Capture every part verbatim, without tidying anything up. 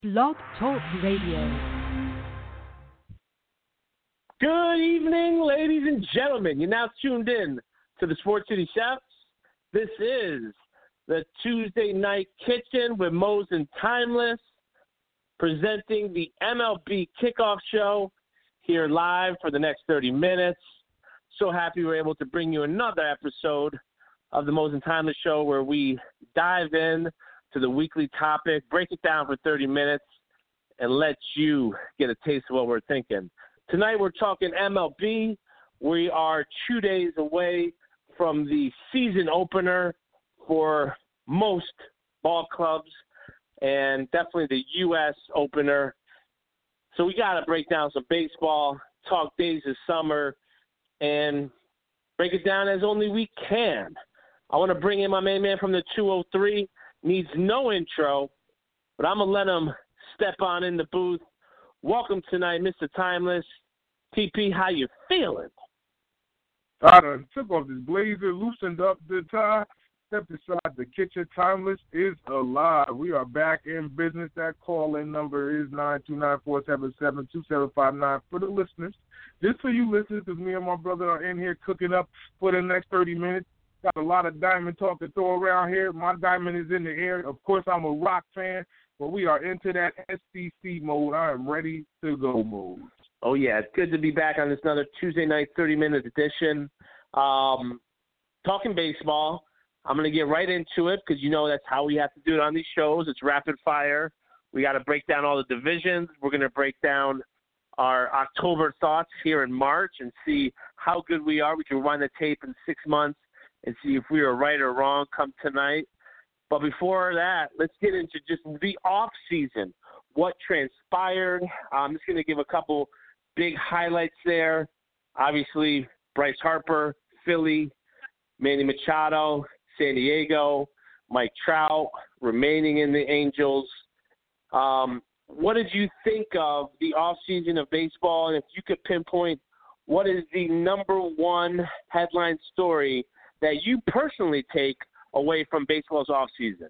Blog Talk Radio. Good evening, ladies and gentlemen. You're now tuned in to the Sports City Chefs. This is the Tuesday Night Kitchen with Mose and Timeless, presenting the M L B Kickoff Show here live for the next thirty minutes. So happy we're able to bring you another episode of the Mose and Timeless Show where we dive in to the weekly topic, break it down for thirty minutes, and let you get a taste of what we're thinking. Tonight we're talking M L B. We are two days away from the season opener for most ball clubs and definitely the U S opener. So we got to break down some baseball, talk days of summer, and break it down as only we can. I want to bring in my main man from the two oh three. Needs no intro, but I'm going to let him step on in the booth. Welcome tonight, Mister Timeless. T P, how you feeling? I done took off this blazer, loosened up the tie, stepped aside the kitchen. Timeless is alive. We are back in business. That call-in number is nine two nine, four seven seven, two seven five nine for the listeners. Just for you listeners, because me and my brother are in here cooking up for the next thirty minutes. Got a lot of diamond talk to throw around here. My diamond is in the air. Of course, I'm a rock fan, but we are into that S C C mode. I am ready to go mode. Oh, yeah. It's good to be back on this another Tuesday night thirty-minute edition. Um, talking baseball. I'm going to get right into it because, you know, that's how we have to do it on these shows. It's rapid fire. We got to break down all the divisions. We're going to break down our October thoughts here in March and see how good we are. We can rewind the tape in six months and see if we were right or wrong come tonight. But before that, let's get into just the off season. What transpired? I'm just going to give a couple big highlights there. Obviously, Bryce Harper, Philly, Manny Machado, San Diego, Mike Trout remaining in the Angels. Um, what did you think of the offseason of baseball? And if you could pinpoint what is the number one headline story that you personally take away from baseball's offseason?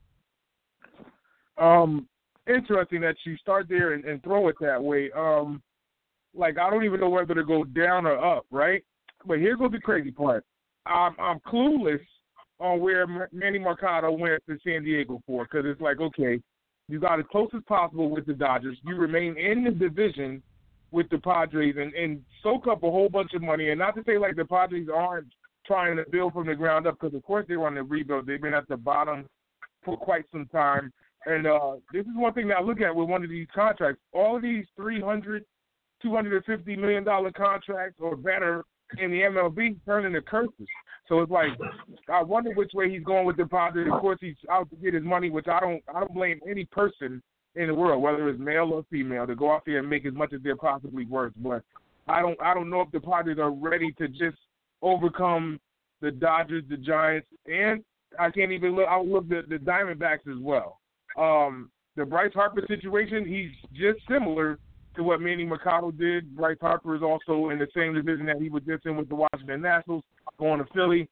Um, interesting that you start there and, and throw it that way. Um, like, I don't even know whether to go down or up, right? But here's what the crazy part. I'm, I'm clueless on where Manny Machado went to San Diego for, because it's like, okay, you got as close as possible with the Dodgers. You remain in the division with the Padres and, and soak up a whole bunch of money. And not to say like the Padres aren't trying to build from the ground up, because, of course, they want to rebuild. They've been at the bottom for quite some time. And uh, this is one thing that I look at with one of these contracts. All of these three hundred, two hundred fifty million dollars contracts or better in the M L B turn into curses. So it's like, I wonder which way he's going with the Padres. Of course, he's out to get his money, which I don't I don't blame any person in the world, whether it's male or female, to go out there and make as much as they're possibly worth. But I don't I don't know if the Padres are ready to just overcome the Dodgers, the Giants, and I can't even look. I'll look at the Diamondbacks as well. Um, the Bryce Harper situation, he's just similar to what Manny Machado did. Bryce Harper is also in the same division that he was just in with the Washington Nationals, going to Philly.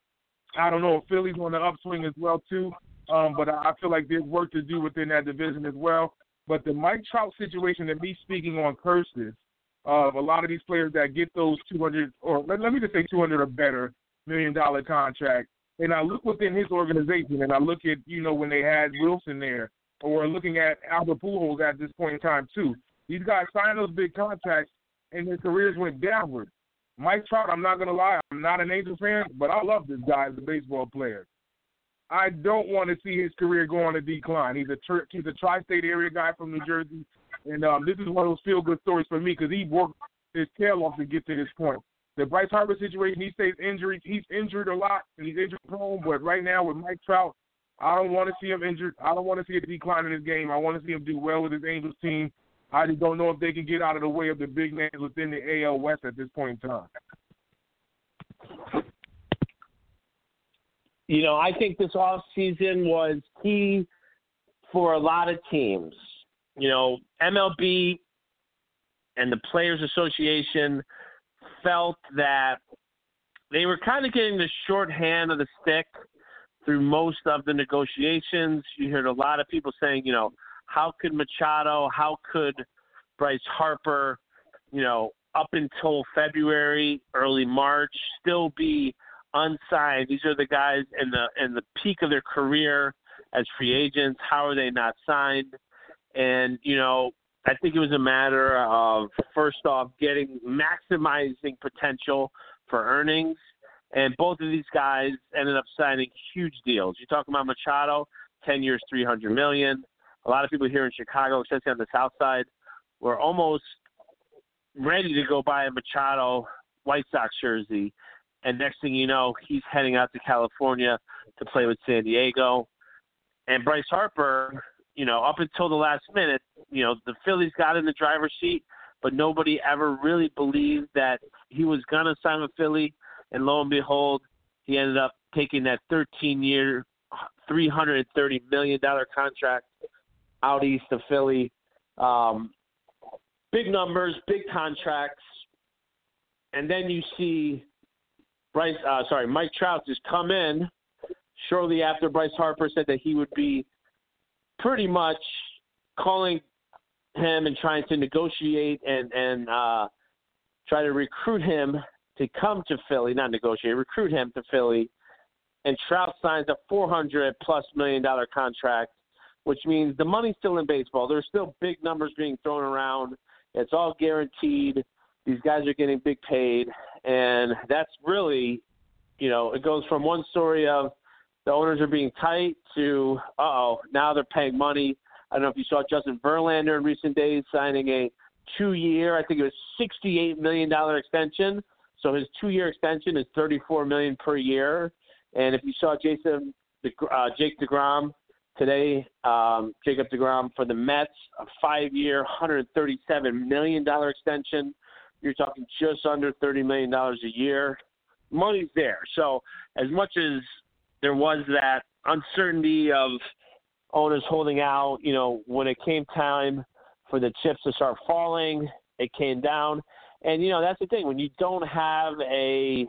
I don't know if Philly's on the upswing as well too, um, but I feel like there's work to do within that division as well. But the Mike Trout situation, and me speaking on curses, of a lot of these players that get those two hundred, or let, let me just say two hundred or better, million dollar contract, and I look within his organization, and I look at, you know, when they had Wilson there, or looking at Albert Pujols at this point in time too. These guys signed those big contracts, and their careers went downward. Mike Trout, I'm not going to lie, I'm not an Angels fan, but I love this guy as a baseball player. I don't want to see his career go on a decline. He's a tri- he's a tri-state area guy from New Jersey, and um, this is one of those feel-good stories for me because he worked his tail off to get to this point. The Bryce Harper situation, he stays injured. He's injured a lot, and he's injury-prone, but right now with Mike Trout, I don't want to see him injured. I don't want to see a decline in his game. I want to see him do well with his Angels team. I just don't know if they can get out of the way of the big names within the A L West at this point in time. You know, I think this offseason was key for a lot of teams. You know, M L B and the Players Association felt that they were kind of getting the short hand of the stick through most of the negotiations. You heard a lot of people saying, you know, how could Machado, how could Bryce Harper, you know, up until February, early March, still be unsigned? These are the guys in the in the peak of their career as free agents. How are they not signed? And, you know, I think it was a matter of, first off, getting maximizing potential for earnings. And both of these guys ended up signing huge deals. You're talking about Machado, ten years, three hundred million dollars. A lot of people here in Chicago, especially on the south side, were almost ready to go buy a Machado White Sox jersey. And next thing you know, he's heading out to California to play with San Diego. And Bryce Harper, you know, up until the last minute, you know, the Phillies got in the driver's seat, but nobody ever really believed that he was going to sign with Philly. And lo and behold, he ended up taking that thirteen-year, three hundred thirty million dollars contract out east of Philly. Um, big numbers, big contracts. And then you see Bryce, uh, sorry, Mike Trout just come in shortly after Bryce Harper said that he would be pretty much calling him and trying to negotiate and, and uh, try to recruit him to come to Philly, not negotiate, recruit him to Philly. And Trout signs a four hundred plus million dollar contract, which means the money's still in baseball. There's still big numbers being thrown around. It's all guaranteed. These guys are getting big paid. And that's really, you know, it goes from one story of the owners are being tight to, uh-oh, now they're paying money. I don't know if you saw Justin Verlander in recent days signing a two-year, I think it was sixty-eight million dollars extension. So his two-year extension is thirty-four million dollars per year. And if you saw Jason, uh, Jake DeGrom today, um, Jacob DeGrom for the Mets, a five-year, one hundred thirty-seven million dollars extension. You're talking just under thirty million dollars a year. Money's there. So as much as there was that uncertainty of owners holding out, you know, when it came time for the chips to start falling, it came down. And, you know, that's the thing. When you don't have a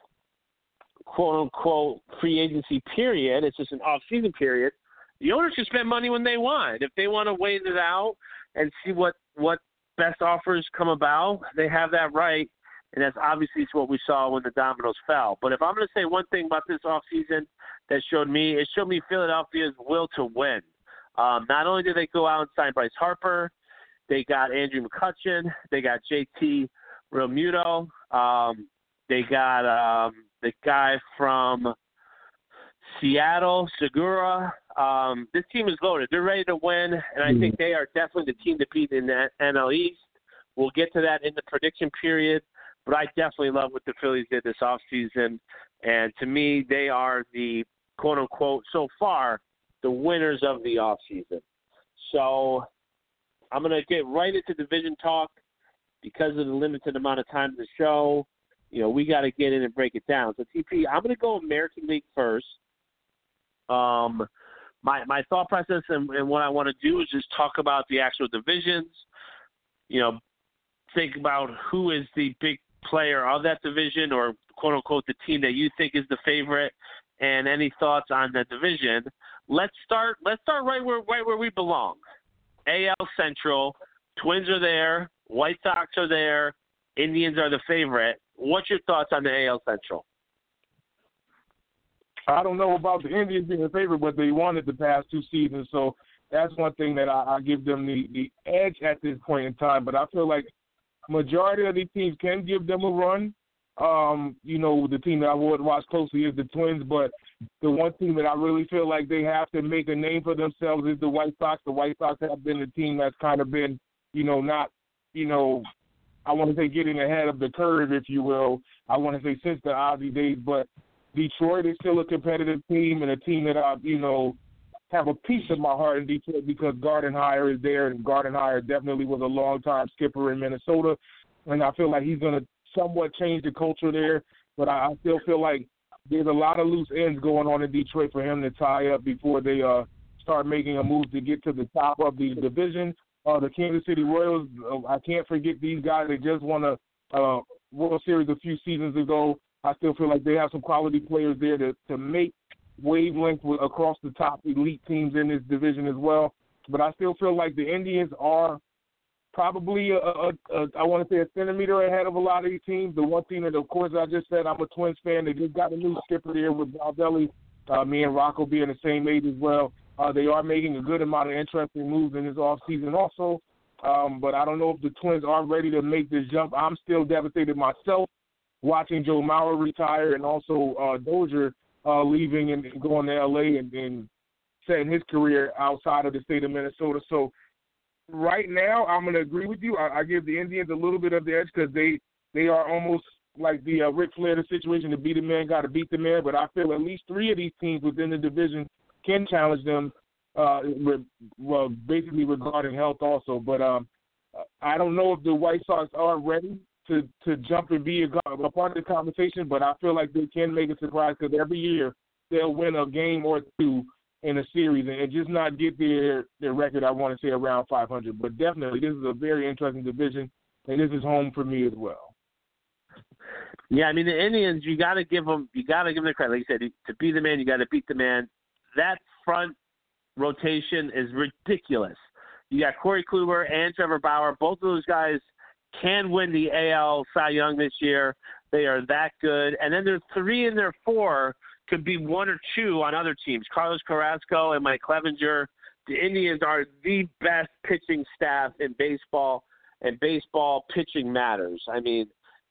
quote-unquote free agency period, it's just an off-season period, the owners can spend money when they want. If they want to wait it out and see what, what best offers come about, they have that right. And that's obviously what we saw when the dominoes fell. But if I'm going to say one thing about this offseason that showed me, it showed me Philadelphia's will to win. Um, not only did they go out and sign Bryce Harper, they got Andrew McCutchen, they got J T Realmuto, um, they got um, the guy from Seattle, Segura. Um, this team is loaded. They're ready to win, and I think they are definitely the team to beat in the N L East. We'll get to that in the prediction period. But I definitely love what the Phillies did this offseason. And to me, they are the, quote-unquote, so far, the winners of the offseason. So I'm going to get right into division talk because of the limited amount of time in the show. You know, we got to get in and break it down. So, T P, I'm going to go American League first. Um, my, my thought process and, and what I want to do is just talk about the actual divisions, you know, think about who is the big player of that division or, quote unquote, the team that you think is the favorite, and any thoughts on the division. Let's start let's start right where right where we belong. A L Central, Twins are there, White Sox are there, Indians are the favorite. What's your thoughts on the A L Central? I don't know about the Indians being the favorite, but they won it the past two seasons, so that's one thing that I, I give them the, the edge at this point in time. But I feel like majority of these teams can give them a run. Um, you know, the team that I would watch closely is the Twins, but the one team that I really feel like they have to make a name for themselves is the White Sox. The White Sox have been the team that's kind of been, you know, not, you know, I want to say getting ahead of the curve, if you will. I want to say since the Ozzie days, but Detroit is still a competitive team and a team that I, you know, have a piece of my heart in Detroit because Gardenhire is there, and Gardenhire definitely was a long-time skipper in Minnesota, and I feel like he's going to somewhat change the culture there, but I, I still feel like there's a lot of loose ends going on in Detroit for him to tie up before they uh, start making a move to get to the top of the division. Uh, the Kansas City Royals, uh, I can't forget these guys. They just won a uh, World Series a few seasons ago. I still feel like they have some quality players there to, to make wavelength with, across the top elite teams in this division as well. but I still feel like the Indians are probably, a, a, a, I want to say, a centimeter ahead of a lot of these teams. The one thing that, of course, I just said, I'm a Twins fan. They just got a new skipper there with Baldelli, uh, me and Rocco being the same age as well. Uh, they are making a good amount of interesting moves in this offseason also. Um, but I don't know if the Twins are ready to make this jump. I'm still devastated myself watching Joe Mauer retire and also uh, Dozier uh, leaving and going to L A and, and setting his career outside of the state of Minnesota. So right now I'm going to agree with you. I, I give the Indians a little bit of the edge because they, they are almost like the uh, Ric Flair situation. To beat a man, got to beat the man. But I feel at least three of these teams within the division can challenge them Uh, re- well, basically regarding health also. But um, I don't know if the White Sox are ready to, to jump and be a, a part of the conversation, but I feel like they can make a surprise because every year they'll win a game or two in a series and just not get their, their record, I want to say, around five hundred. But definitely this is a very interesting division, and this is home for me as well. Yeah, I mean, the Indians, you got to give them, you got to give them the credit. Like you said, to be the man, you got to beat the man. That front rotation is ridiculous. You got Corey Kluber and Trevor Bauer. Both of those guys can win the A L Cy Young this year. They are that good. And then their three and their four could be one or two on other teams. Carlos Carrasco and Mike Clevenger. The Indians are the best pitching staff in baseball, and baseball pitching matters. I mean,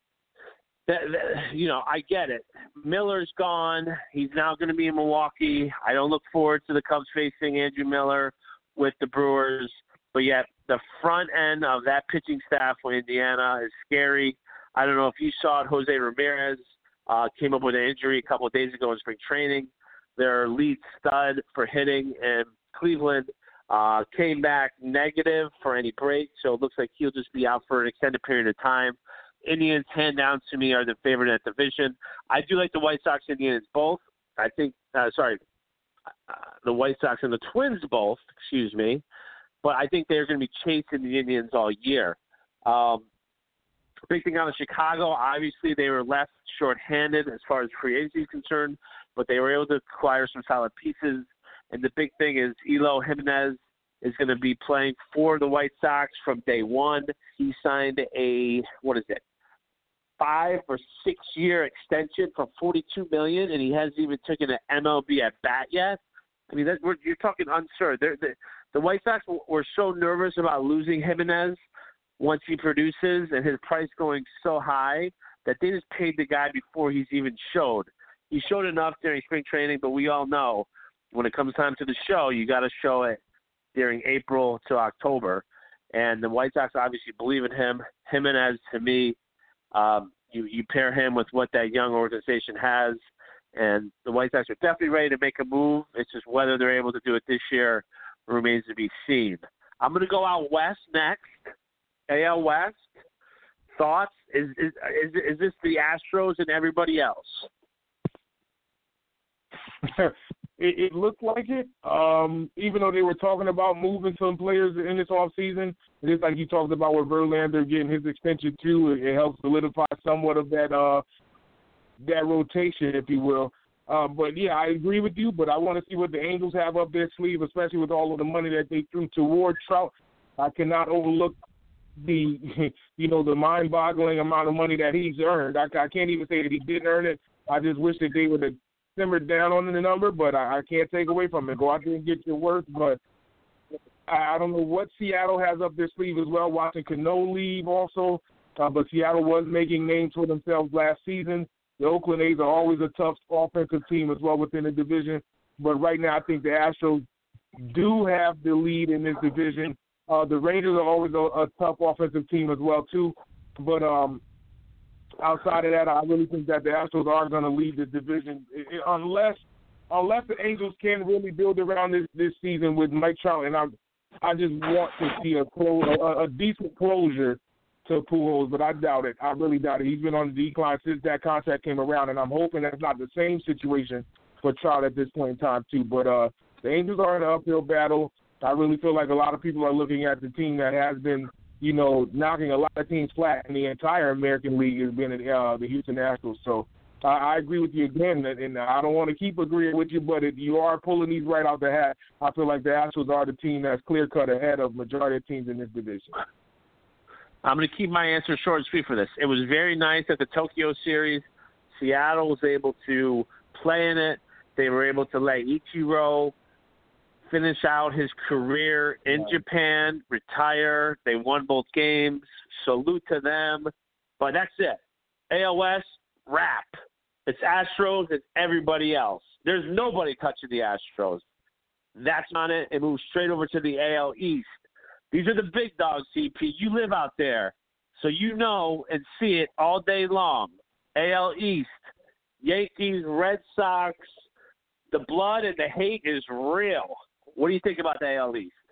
That, that, you know, I get it. Miller's gone. He's now going to be in Milwaukee. I don't look forward to the Cubs facing Andrew Miller with the Brewers. But yet the front end of that pitching staff for Indiana is scary. I don't know if you saw it. Jose Ramirez uh, came up with an injury a couple of days ago in spring training. Their lead stud for hitting in Cleveland uh, came back negative for any break. So it looks like he'll just be out for an extended period of time. Indians, hand down to me, are the favorite in that division. I do like the White Sox and Indians both. I think, uh, sorry, uh, the White Sox and the Twins both, excuse me. But I think they're going to be chasing the Indians all year. Um, big thing out of Chicago, obviously they were left shorthanded as far as free agency is concerned, but they were able to acquire some solid pieces. And the big thing is Eloy Jimenez is going to be playing for the White Sox from day one. He signed a, what is it, five or six year extension for forty-two million dollars, and he hasn't even taken an M L B at bat yet. I mean, that, we're, you're talking absurd. They're, they're, the White Sox were so nervous about losing Jimenez once he produces and his price going so high that they just paid the guy before he's even showed. He showed enough during spring training, but we all know when it comes time to the show, you got to show it during April to October. And the White Sox obviously believe in him. Jimenez, to me, um, you, you pair him with what that young organization has, and the White Sox are definitely ready to make a move. It's just whether they're able to do it this year remains to be seen. I'm going to go out west next, A L West. Thoughts? Is is is, is this the Astros and everybody else? it, it looked like it. Um, even though they were talking about moving some players in this offseason, just like you talked about with Verlander getting his extension too, it, it helps solidify somewhat of that uh, that rotation, if you will. Uh, but, yeah, I agree with you, but I want to see what the Angels have up their sleeve, especially with all of the money that they threw toward Trout. I cannot overlook the, you know, the mind-boggling amount of money that he's earned. I, I can't even say that he didn't earn it. I just wish that they would have simmered down on the number, but I, I can't take away from it. Go out there and get your worth, but I, I don't know what Seattle has up their sleeve as well. Watching Cano leave also, uh, but Seattle was making names for themselves last season. The Oakland A's are always a tough offensive team as well within the division. But right now I think the Astros do have the lead in this division. Uh, the Rangers are always a, a tough offensive team as well, too. But um, outside of that, I really think that the Astros are going to lead the division it, it, unless unless the Angels can really build around this, this season with Mike Trout. And I I just want to see a, close, a, a decent closure to Pujols, but I doubt it. I really doubt it. He's been on the decline since that contract came around, and I'm hoping that's not the same situation for Trout at this point in time, too. But uh, the Angels are in an uphill battle. I really feel like a lot of people are looking at the team that has been, you know, knocking a lot of teams flat in the entire American League has been uh, the Houston Astros. So I, I agree with you again, and, and I don't want to keep agreeing with you, but if you are pulling these right out the hat, I feel like the Astros are the team that's clear-cut ahead of majority of teams in this division. I'm going to keep my answer short and sweet for this. It was very nice at the Tokyo Series. Seattle was able to play in it. They were able to let Ichiro finish out his career in Japan, retire. They won both games. Salute to them. But that's it. A L West, wrap. It's Astros, it's everybody else. There's nobody touching the Astros. That's on it. It moves straight over to the A L East. These are the big dogs, C P. You live out there, so you know and see it all day long. A L East, Yankees, Red Sox, the blood and the hate is real. What do you think about the A L East?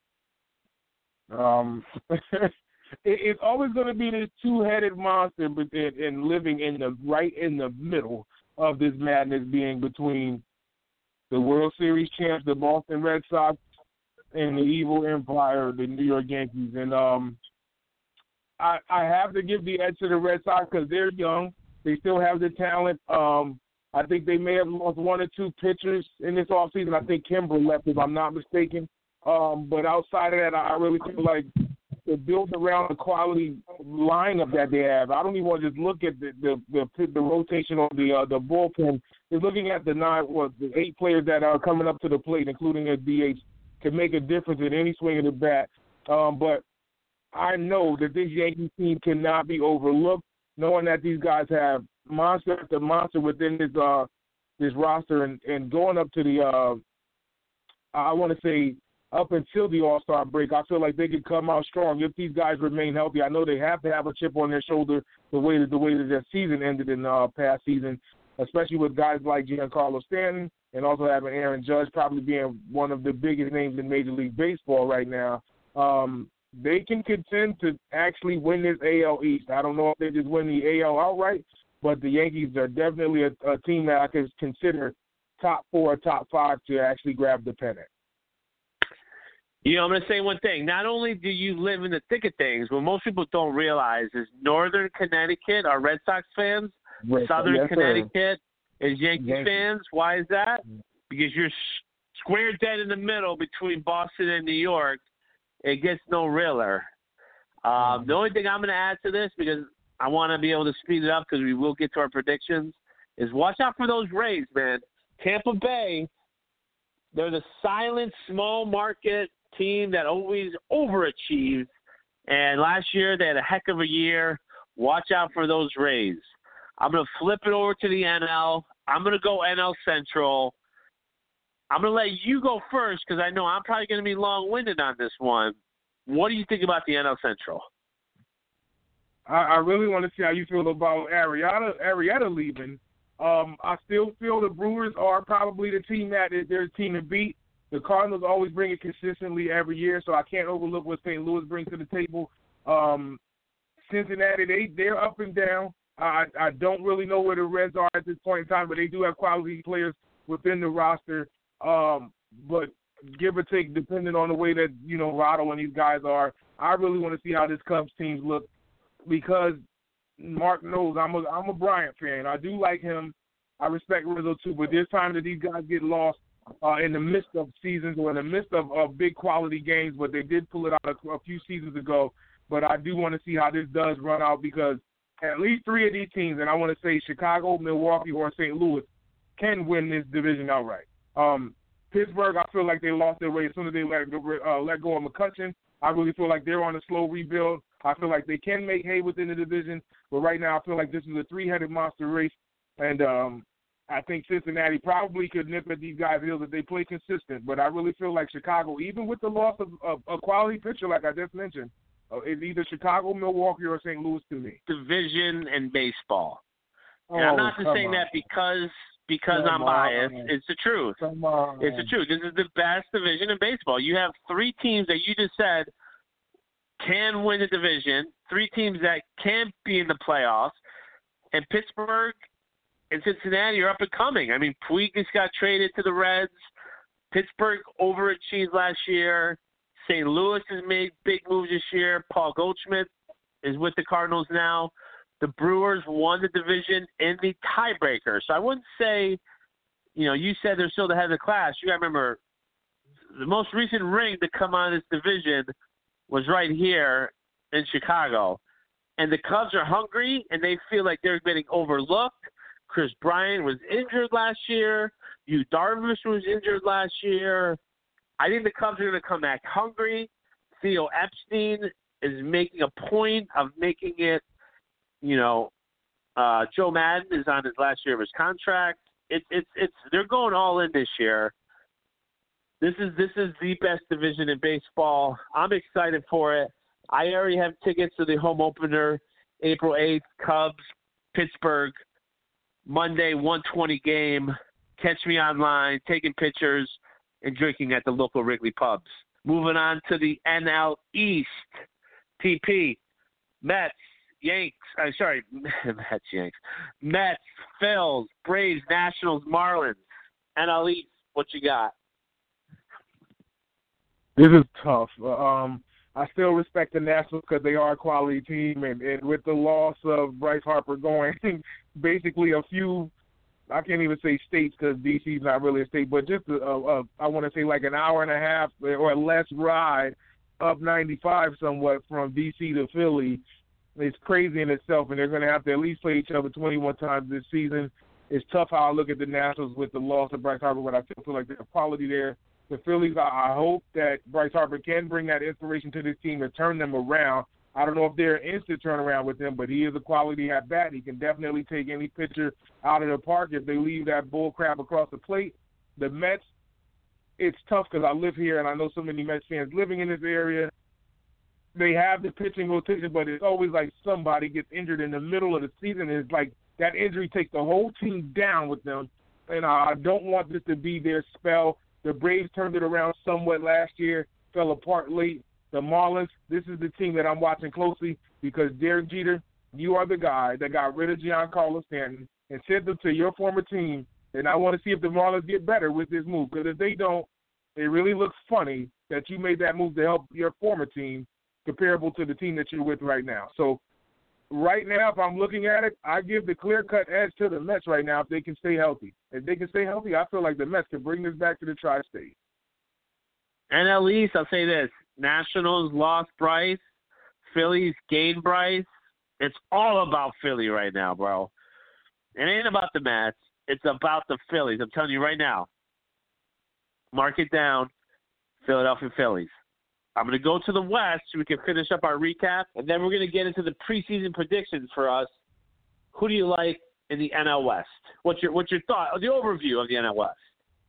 Um, it, it's always going to be this two-headed monster, but and living in the right in the middle of this madness, being between the World Series champs, the Boston Red Sox, and the evil empire, the New York Yankees. And um, I, I have to give the edge to the Red Sox because they're young. They still have the talent. Um, I think they may have lost one or two pitchers in this offseason. I think Kimbrel left, if I'm not mistaken. Um, but outside of that, I really feel like to build around the quality lineup that they have. I don't even want to just look at the the, the, the rotation on the uh, the bullpen. Just looking at the nine, well, the eight players that are coming up to the plate, including a D H, can make a difference in any swing of the bat. Um, but I know that this Yankees team cannot be overlooked, knowing that these guys have monster after monster within this uh this roster, and, and going up to the uh I want to say up until the All-Star break, I feel like they could come out strong if these guys remain healthy. I know they have to have a chip on their shoulder the way that the way that their season ended in uh past season, especially with guys like Giancarlo Stanton and also having Aaron Judge probably being one of the biggest names in Major League Baseball right now. Um, they can contend to actually win this A L East. I don't know if they just win the A L outright, but the Yankees are definitely a, a team that I could consider top four or top five to actually grab the pennant. You know, I'm going to say one thing. Not only do you live in the thick of things, what most people don't realize is Northern Connecticut are Red Sox fans. Right. Southern Yes, Connecticut is Yankees Yankees. fans. Why is that? Because you're square dead in the middle between Boston and New York. It gets no realer. Um, the only thing I'm going to add to this, because I want to be able to speed it up because we will get to our predictions, is watch out for those Rays, man. Tampa Bay, they're the silent, small market team that always overachieves. And last year they had a heck of a year. Watch out for those Rays. I'm going to flip it over to the N L. I'm going to go N L Central. I'm going to let you go first because I know I'm probably going to be long-winded on this one. What do you think about the N L Central? I, I really want to see how you feel about Arrieta, Arrieta leaving. Um, I still feel the Brewers are probably the team that is their team to beat. The Cardinals always bring it consistently every year, so I can't overlook what Saint Louis brings to the table. Um, Cincinnati, they, they're up and down. I, I don't really know where the Reds are at this point in time, but they do have quality players within the roster. Um, but give or take, depending on the way that, you know, Rado and these guys are, I really want to see how this Cubs team look because Mark knows I'm a, I'm a Bryant fan. I do like him. I respect Rizzo too, but there's time that these guys get lost uh, in the midst of seasons or in the midst of, of big quality games, but they did pull it out a, a few seasons ago. But I do want to see how this does run out because at least three of these teams, and I want to say Chicago, Milwaukee, or Saint Louis, can win this division outright. Um, Pittsburgh, I feel like they lost their way as soon as they let, uh, let go of McCutchen. I really feel like they're on a slow rebuild. I feel like they can make hay within the division, but right now I feel like this is a three-headed monster race, and um, I think Cincinnati probably could nip at these guys' heels if they play consistent, but I really feel like Chicago, even with the loss of, of a quality pitcher like I just mentioned, uh, is either Chicago, Milwaukee, or Saint Louis to me. Division and baseball. Oh, and I'm not just saying on. that because because Come I'm biased. on. It's the truth. Come on. It's the truth. This is the best division in baseball. You have three teams that you just said can win the division, three teams that can be in the playoffs, and Pittsburgh and Cincinnati are up and coming. I mean, Puig just got traded to the Reds. Pittsburgh overachieved last year. Saint Louis has made big moves this year. Paul Goldschmidt is with the Cardinals now. the Brewers won the division in the tiebreaker. So I wouldn't say, you know, you said they're still the head of the class. You got to remember, the most recent ring to come out of this division was right here in Chicago. And the Cubs are hungry, and they feel like they're getting overlooked. Chris Bryant was injured last year. Yu Darvish was injured last year. I think the Cubs are going to come back hungry. Theo Epstein is making a point of making it, you know, uh, Joe Madden is on his last year of his contract. It's it's it's they're going all in this year. This is this is the best division in baseball. I'm excited for it. I already have tickets to the home opener, April eighth, Cubs, Pittsburgh, Monday, one twenty game. Catch me online, taking pictures and drinking at the local Wrigley pubs. Moving on to the N L East. T P, Mets, Yanks, uh, sorry, Mets, Yanks, Mets, Phils, Braves, Nationals, Marlins. N L East, what you got? This is tough. Um, I still respect the Nationals because they are a quality team, and, and with the loss of Bryce Harper going basically a few, I can't even say states because D C is not really a state, but just a, a, a, I want to say like an hour and a half or less ride up ninety-five somewhat from D C to Philly. It's crazy in itself, and they're going to have to at least play each other twenty-one times this season. It's tough how I look at the Nationals with the loss of Bryce Harper, but I still feel like there's quality there. The Phillies, I hope that Bryce Harper can bring that inspiration to this team and turn them around. I don't know if they're an instant turnaround with him, but he is a quality at bat. He can definitely take any pitcher out of the park if they leave that bull crap across the plate. The Mets, it's tough because I live here and I know so many Mets fans living in this area. They have the pitching rotation, but it's always like somebody gets injured in the middle of the season. And it's like that injury takes the whole team down with them. And I don't want this to be their spell. The Braves turned it around somewhat last year, fell apart late. The Marlins, this is the team that I'm watching closely because Derek Jeter, you are the guy that got rid of Giancarlo Stanton and sent them to your former team. And I want to see if the Marlins get better with this move because if they don't, it really looks funny that you made that move to help your former team comparable to the team that you're with right now. So right now, if I'm looking at it, I give the clear-cut edge to the Mets right now if they can stay healthy. If they can stay healthy, I feel like the Mets can bring this back to the tri-state. N L East, I'll say this. Nationals lost Bryce. Phillies gained Bryce. It's all about Philly right now, bro. It ain't about the Mets. It's about the Phillies. I'm telling you right now. Mark it down, Philadelphia Phillies. I'm going to go to the West so we can finish up our recap, and then we're going to get into the preseason predictions for us. Who do you like in the N L West? What's your what's your thought, the overview of the N L West?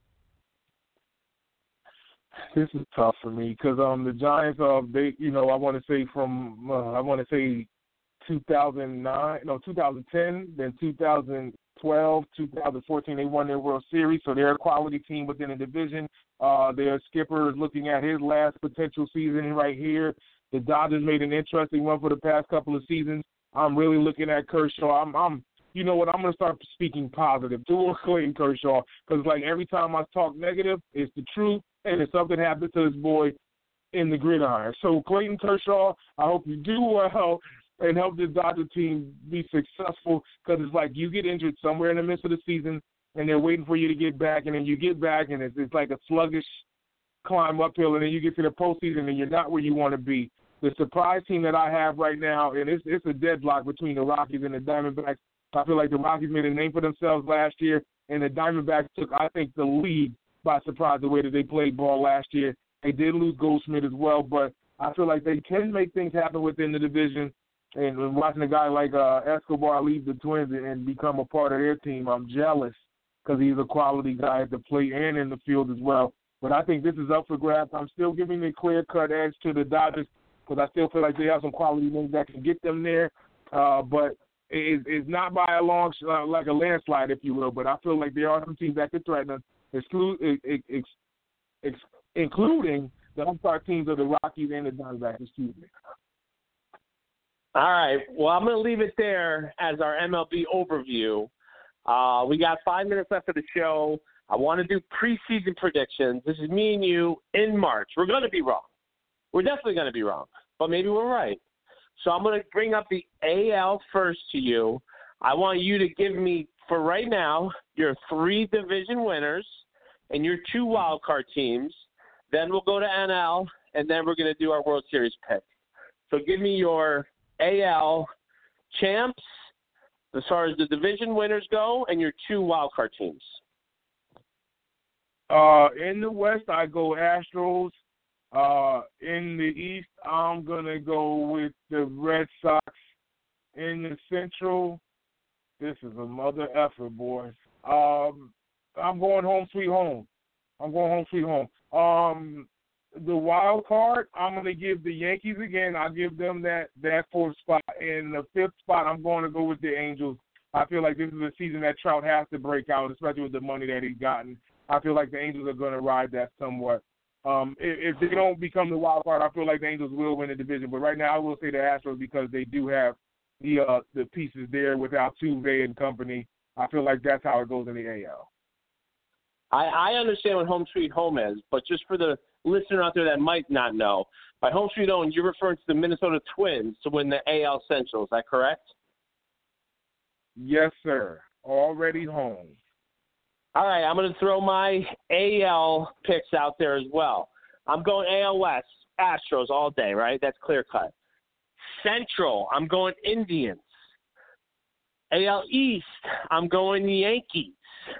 This is tough for me because um the Giants, uh, they you know I want to say from uh, I want to say two thousand nine, no two thousand ten, then two thousand twelve, two thousand fourteen, they won their World Series, so they're a quality team within the division. Uh, their skipper is looking at his last potential season right here. The Dodgers made an interesting one for the past couple of seasons. I'm really looking at Kershaw. I'm, I'm you know what, I'm going to start speaking positive to Clayton Kershaw because, like, every time I talk negative, it's the truth, and if something happens to this boy in the gridiron. So, Clayton Kershaw, I hope you do well and help this Dodger team be successful because it's like you get injured somewhere in the midst of the season and they're waiting for you to get back, and then you get back and it's, it's like a sluggish climb uphill, and then you get to the postseason and you're not where you want to be. The surprise team that I have right now, and it's, it's a deadlock between the Rockies and the Diamondbacks. I feel like the Rockies made a name for themselves last year, and the Diamondbacks took, I think, the lead by surprise the way that they played ball last year. They did lose Goldschmidt as well, but I feel like they can make things happen within the division. And watching a guy like uh, Escobar leave the Twins and become a part of their team, I'm jealous because he's a quality guy at the plate and in the field as well. But I think this is up for grabs. I'm still giving a clear-cut edge to the Dodgers because I still feel like they have some quality names that can get them there. Uh, but it, it's not by a long, uh, like a landslide, if you will. But I feel like there are some teams that could threaten us, exclude, ex, ex, ex, including the upstart teams of the Rockies and the Diamondbacks. Excuse me. All right. Well, I'm going to leave it there as our M L B overview. Uh, we got five minutes left of the show. I want to do preseason predictions. This is me and you in March. We're going to be wrong. We're definitely going to be wrong, but maybe we're right. So I'm going to bring up the A L first to you. I want you to give me, for right now, your three division winners and your two wild card teams. Then we'll go to N L, and then we're going to do our World Series pick. So give me your A L champs as far as the division winners go and your two wild card teams. Uh, in the West, I go Astros. Uh, in the East, I'm going to go with the Red Sox. In the Central, this is a mother effer, boys. Um, I'm going home sweet home. I'm going home sweet home. Um, the wild card, I'm going to give the Yankees again. I'll give them that, that fourth spot. In the fifth spot, I'm going to go with the Angels. I feel like this is a season that Trout has to break out, especially with the money that he's gotten. I feel like the Angels are going to ride that somewhat. Um, if, if they don't become the wild card, I feel like the Angels will win the division. But right now, I will say the Astros because they do have the uh, the pieces there without Altuve and company. I feel like that's how it goes in the A L. I, I understand what home sweet home is, but just for the listener out there that might not know, by home sweet home, you're referring to the Minnesota Twins to win the A L Central. Is that correct? Yes, sir. Already home. All right, I'm going to throw my A L picks out there as well. I'm going A L West, Astros all day, right? That's clear cut. Central, I'm going Indians. A L East, I'm going Yankees.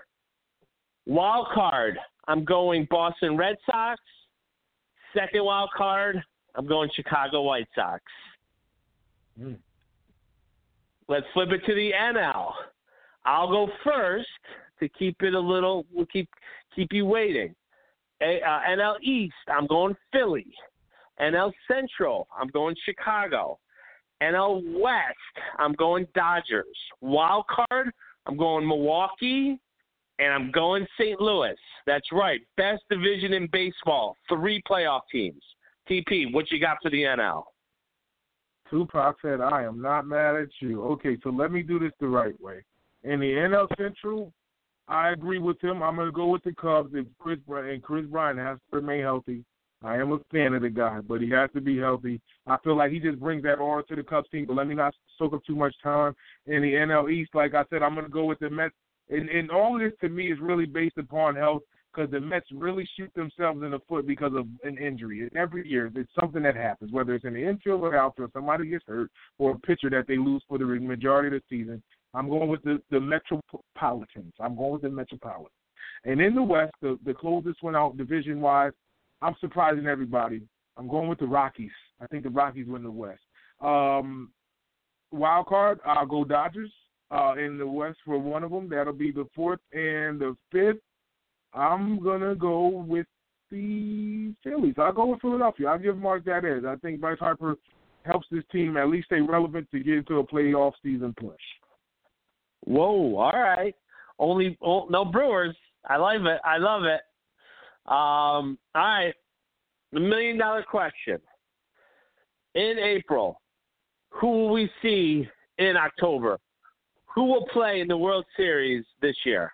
Wild card, I'm going Boston Red Sox. Second wild card, I'm going Chicago White Sox. Mm. Let's flip it to the N L. I'll go first to keep it a little, we'll keep keep you waiting. A, uh, N L East, I'm going Philly. N L Central, I'm going Chicago. N L West, I'm going Dodgers. Wild card, I'm going Milwaukee, and I'm going Saint Louis. That's right, best division in baseball, three playoff teams. T P, what you got for the N L? Tupac said, I am not mad at you. Okay, so let me do this the right way. In the N L Central, I agree with him. I'm going to go with the Cubs, and Chris, and Chris Bryant has to remain healthy. I am a fan of the guy, but he has to be healthy. I feel like he just brings that aura to the Cubs team, but let me not soak up too much time. In the N L East, like I said, I'm going to go with the Mets. And, and all of this, to me, is really based upon health because the Mets really shoot themselves in the foot because of an injury. And every year, there's something that happens, whether it's in the infield or outfield, somebody gets hurt, or a pitcher that they lose for the majority of the season. I'm going with the, the Metropolitans. I'm going with the Metropolitans. And in the West, the, the closest one out division-wise, I'm surprising everybody. I'm going with the Rockies. I think the Rockies win the West. Um, wild card, I'll go Dodgers uh, in the West for one of them. That'll be the fourth. And the fifth, I'm going to go with the Phillies. I'll go with Philadelphia. I'll give Mark that edge. I think Bryce Harper helps this team at least stay relevant to get into a playoff season push. Whoa, all right. Only oh, no Brewers. I love it. I love it. Um, all right. The million dollar question. In April, who will we see in October? Who will play in the World Series this year?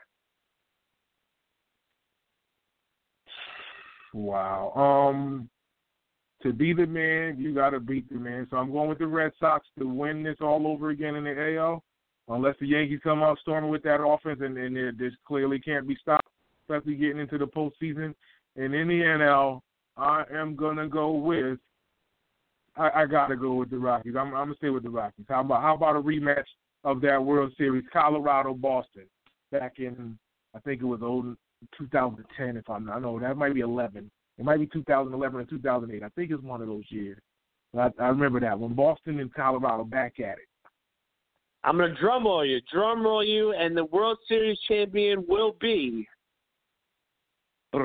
Wow. Um, to be the man, you got to beat the man. So I'm going with the Red Sox to win this all over again in the A L. Unless the Yankees come out storming with that offense, and, and it just clearly can't be stopped, especially getting into the postseason. And in the N L, I am going to go with, I, I got to go with the Rockies. I'm, I'm going to stay with the Rockies. How about, how about a rematch of that World Series, Colorado-Boston, back in, I think it was two thousand ten, if I'm not, no, that might be eleven. It might be two thousand eleven or two thousand eight. I think it's one of those years. I, I remember that one. Boston and Colorado back at it. I'm going to drum roll you, drum roll you, and the World Series champion will be. He's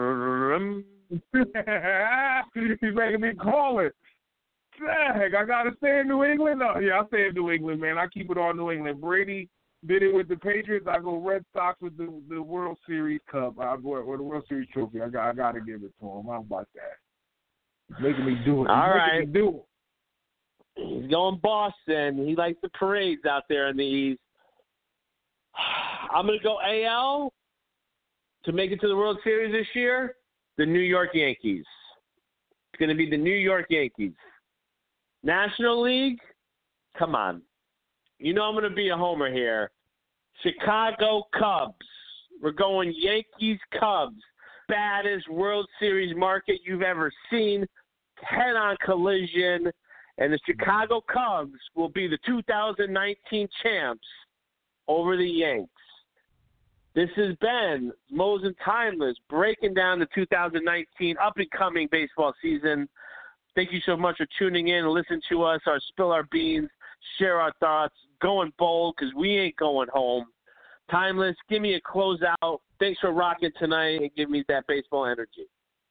making me call it. Dang, I got to stay in New England? No, yeah, I stay in New England, man. I keep it all New England. Brady did it with the Patriots. I go Red Sox with the, the World Series Cup. I go, or the World Series trophy. I got I got to give it to him. How about that? He's making me do it. He's all making right. me do it. He's going Boston. He likes the parades out there in the East. I'm going to go A L to make it to the World Series this year. The New York Yankees. It's going to be the New York Yankees. National League, come on. You know I'm going to be a homer here. Chicago Cubs. We're going Yankees Cubs. Baddest World Series market you've ever seen. Head-on collision. And the Chicago Cubs will be the two thousand nineteen champs over the Yanks. This has been Mo's and Timeless breaking down the two thousand nineteen up-and-coming baseball season. Thank you so much for tuning in and listening to us, our spill our beans, share our thoughts, going bold because we ain't going home. Timeless, give me a closeout. Thanks for rocking tonight and give me that baseball energy.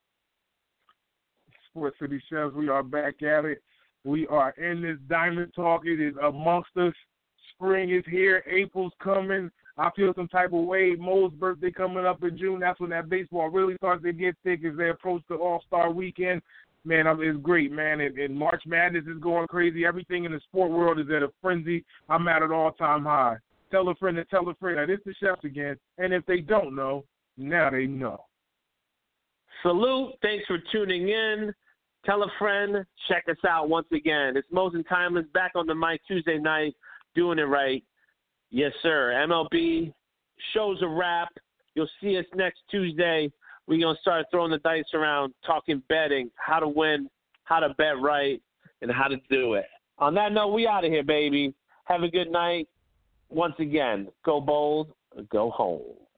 Sports City Chefs, we are back at it. We are in this Diamond Talk. It is amongst us. Spring is here. April's coming. I feel some type of way. Mo's birthday coming up in June. That's when that baseball really starts to get thick as they approach the All-Star weekend. Man, it's great, man. And, and March Madness is going crazy. Everything in the sport world is at a frenzy. I'm at an all-time high. Tell a friend to tell a friend that it's the Chefs again. And if they don't know, now they know. Salute. Thanks for tuning in. Tell a friend. Check us out once again. It's Mo's and Timeless back on the mic Tuesday night, doing it right. Yes, sir. M L B show's a wrap. You'll see us next Tuesday. We're going to start throwing the dice around, talking betting, how to win, how to bet right, and how to do it. On that note, we out of here, baby. Have a good night. Once again, go bold, go home.